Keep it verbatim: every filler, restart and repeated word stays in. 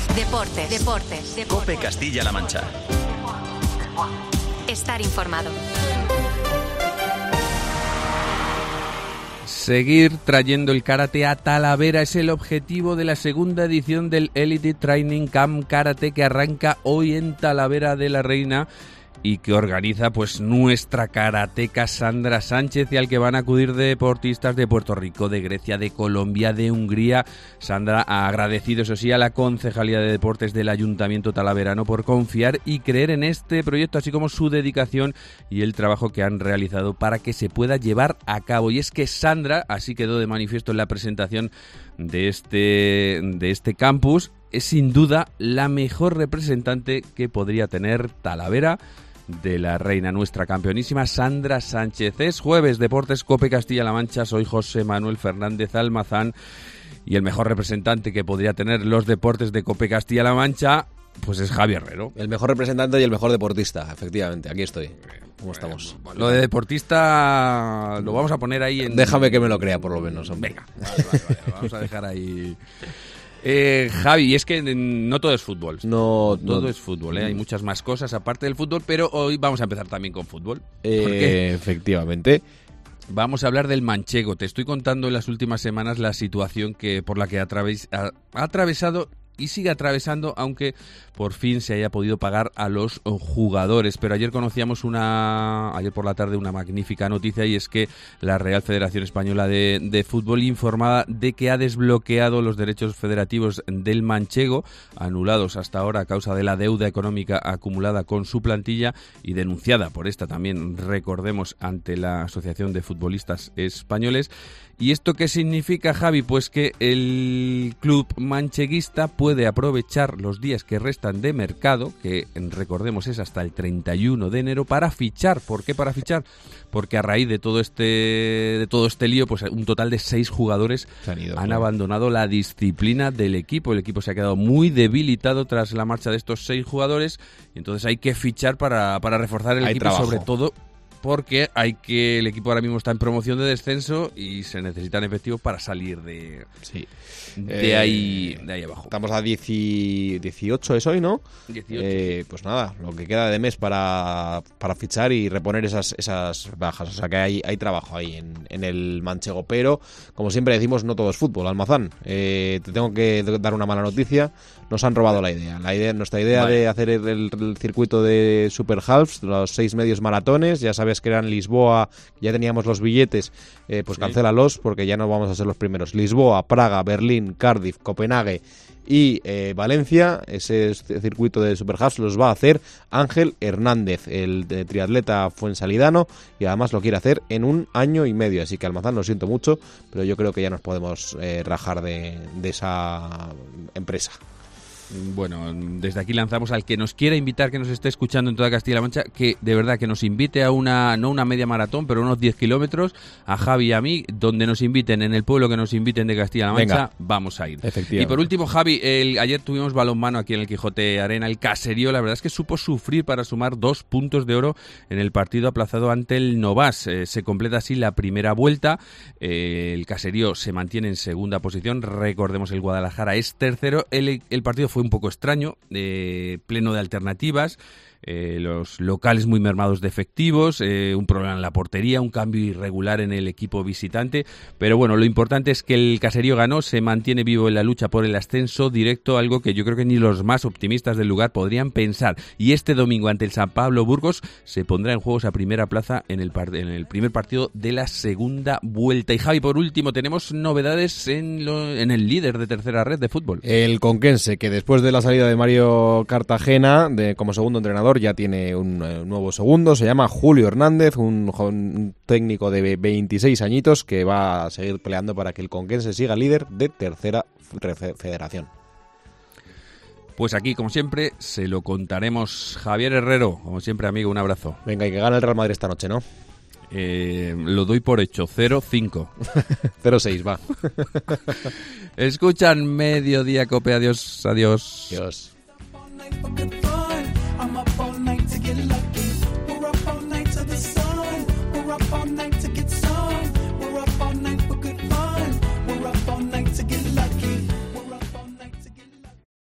Deportes, deportes, deportes. COPE Castilla-La Mancha. Estar informado. Seguir trayendo el karate a Talavera es el objetivo de la segunda edición del Elite Training Camp Karate que arranca hoy en Talavera de la Reina y que organiza pues nuestra karateca Sandra Sánchez, y al que van a acudir deportistas de Puerto Rico, de Grecia, de Colombia, de Hungría. Sandra ha agradecido, eso sí, a la Concejalía de Deportes del Ayuntamiento Talaverano por confiar y creer en este proyecto, así como su dedicación y el trabajo que han realizado para que se pueda llevar a cabo. Y es que Sandra, así quedó de manifiesto en la presentación de este, de este campus, es sin duda la mejor representante que podría tener Talavera de la Reina, nuestra campeonísima Sandra Sánchez. Es jueves, Deportes COPE Castilla-La Mancha, soy José Manuel Fernández Almazán y el mejor representante que podría tener los deportes de COPE Castilla-La Mancha pues es Javi Herrero. El mejor representante y el mejor deportista, efectivamente, aquí estoy. ¿Cómo estamos? Bueno, lo de deportista lo vamos a poner ahí en... Déjame que me lo crea por lo menos, hombre. Venga, vale, vale, vale, vamos a dejar ahí... Eh, Javi, es que no todo es fútbol. No, todo no. es fútbol, ¿eh? Hay muchas más cosas aparte del fútbol, pero hoy vamos a empezar también con fútbol. Eh, ¿Por qué? Efectivamente. Vamos a hablar del manchego. Te estoy contando en las últimas semanas la situación que por la que ha, atraves, ha, ha atravesado y sigue atravesando, aunque por fin se haya podido pagar a los jugadores. Pero ayer conocíamos una, ayer por la tarde, una magnífica noticia, y es que la Real Federación Española de, de Fútbol informaba de que ha desbloqueado los derechos federativos del manchego, anulados hasta ahora a causa de la deuda económica acumulada con su plantilla y denunciada por esta también, recordemos, ante la Asociación de Futbolistas Españoles. ¿Y esto qué significa, Javi? Pues que el club mancheguista puede aprovechar los días que restan de mercado, que recordemos es hasta el treinta y uno de enero, para fichar. ¿Por qué para fichar? Porque a raíz de todo este de todo este lío, pues un total de seis jugadores han, ido, han abandonado la disciplina del equipo. El equipo se ha quedado muy debilitado tras la marcha de estos seis jugadores, y entonces hay que fichar para, para reforzar el hay equipo, trabajo. Sobre todo porque hay que el equipo ahora mismo está en promoción de descenso y se necesitan efectivos para salir de, sí. de, eh, ahí, de ahí abajo. Estamos a dieciocho, es hoy, ¿no? dieciocho. Eh, pues nada, lo que queda de mes para, para fichar y reponer esas, esas bajas. O sea que hay, hay trabajo ahí en, en el manchego. Pero, como siempre decimos, no todo es fútbol, Almazán. Eh, te tengo que dar una mala noticia. Nos han robado la idea. La idea nuestra idea vale. de hacer el, el circuito de Super Halves, los seis medios maratones, ya sabes que eran Lisboa, ya teníamos los billetes, eh, pues sí. Cancélalos porque ya no vamos a ser los primeros. Lisboa, Praga, Berlín, Cardiff, Copenhague y eh, Valencia. Ese circuito de Super Halves los va a hacer Ángel Hernández, el de triatleta fuensalidano, y además lo quiere hacer en un año y medio. Así que, Almazán, lo siento mucho, pero yo creo que ya nos podemos eh, rajar de, de esa empresa. Bueno, desde aquí lanzamos al que nos quiera invitar, que nos esté escuchando en toda Castilla-La Mancha, que de verdad que nos invite a una, no una media maratón, pero unos diez kilómetros, a Javi y a mí, donde nos inviten, en el pueblo que nos inviten de Castilla-La Mancha. Venga. Vamos a ir. Y por último, Javi, el, ayer tuvimos balonmano aquí en el Quijote Arena, el Caserío, la verdad es que supo sufrir para sumar dos puntos de oro en el partido aplazado ante el Novas. Eh, se completa así la primera vuelta, eh, el Caserío se mantiene en segunda posición, recordemos el Guadalajara es tercero, el, el partido fue un poco extraño, eh, pleno de alternativas, eh, los locales muy mermados de efectivos, eh, un problema en la portería, un cambio irregular en el equipo visitante, pero bueno, lo importante es que el Caserío ganó, se mantiene vivo en la lucha por el ascenso directo, algo que yo creo que ni los más optimistas del lugar podrían pensar, y este domingo ante el San Pablo Burgos se pondrá en juego esa primera plaza en el, par- en el primer partido de la segunda vuelta. Y Javi, por último, tenemos novedades en, lo, en el líder de tercera red de fútbol. El Conquense, que después de la salida de Mario Cartagena de, como segundo entrenador, ya tiene un, un nuevo segundo, se llama Julio Hernández, un, un técnico de veintiséis añitos que va a seguir peleando para que el Conquense siga líder de tercera federación. Pues aquí, como siempre, se lo contaremos. Javier Herrero, como siempre, amigo, un abrazo. Venga, y que gane el Real Madrid esta noche, ¿no? Eh, lo doy por hecho, cero cinco. cero seis, va. Escuchan Mediodía Cope, adiós, adiós. Adiós.